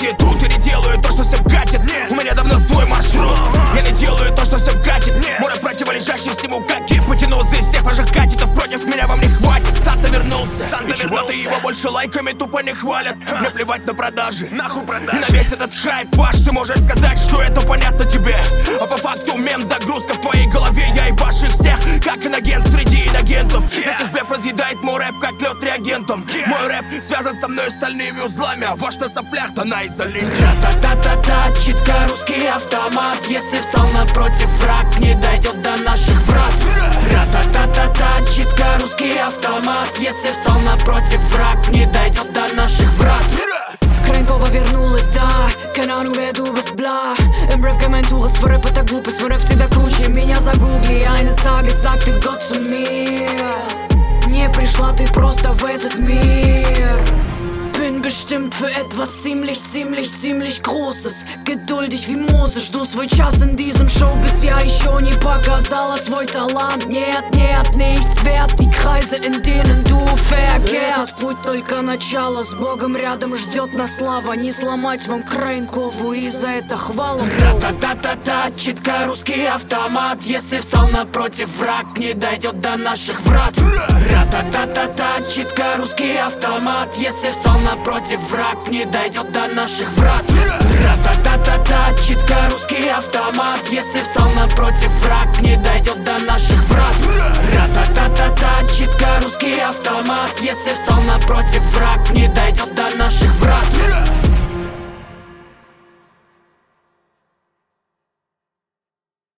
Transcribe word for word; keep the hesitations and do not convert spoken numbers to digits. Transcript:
эти тут. И не делаю то, что всем катит. У меня давно свой маршрут. Я не делаю то, что всем катит. Мой рэп противоречащий всему, как и потянулся из всех ваших катитов. Против меня вам не хватит. Санта вернулся. Санта вернулся. Его больше лайками тупо не хвалят. Мне плевать на продажи. Нахуй продажи. И на весь этот хайп ваш ты можешь сказать, что это понятно тебе. А по факту мем загрузка в твоей голове. Я ебашу их всех, как инагент среди инагентов. Yeah. Этих блеф разъедает мой рэп, как лед реагентом. Yeah. Мой рэп связан со мной стальными узлами, а ваш на соплях, то на изоленте. Ра-та-та-та-та, читка, русский автомат. Если встал напротив, враг не дойдет до наших врат. Ра-та-та-та-та, читка, русский автомат. Если встал напротив, враг не дойдет до наших врат. Крайнкова вернулась, да, Канану веду без бла. Im Rap kein mein Tourist, vor Rap это глупость. Мой рэп всегда круче, меня загугли. Eines Tages sagt ты Gott zu mir. Не пришла ты просто в этот мир. Bin bestimmt für etwas ziemlich, ziemlich, ziemlich Großes. Geduldig wie Mose, жду свой час in diesem Showbiz. Я еще не показала свой талант. Нет, нет, nichts wert. Die Kreise, in denen du verkehrst. Этот путь только начало, с Богом рядом ждет нас слава. Не сломать вам Крайнкову, и за это хвалу. Ра-та-та-та-та, читка, русский автомат. Если встал напротив, враг не дойдет до наших врат. Ра-та-та-та-та, читка, русский автомат. Если встал напротив, враг не дойдет до наших врат. Ра-та-та-та-та, читка, русский автомат. Если встал напротив, враг не дойдет до наших врат. Ра-та-та-та-та, читка, русский автомат. Если встал напротив, враг не дойдет до наших врат.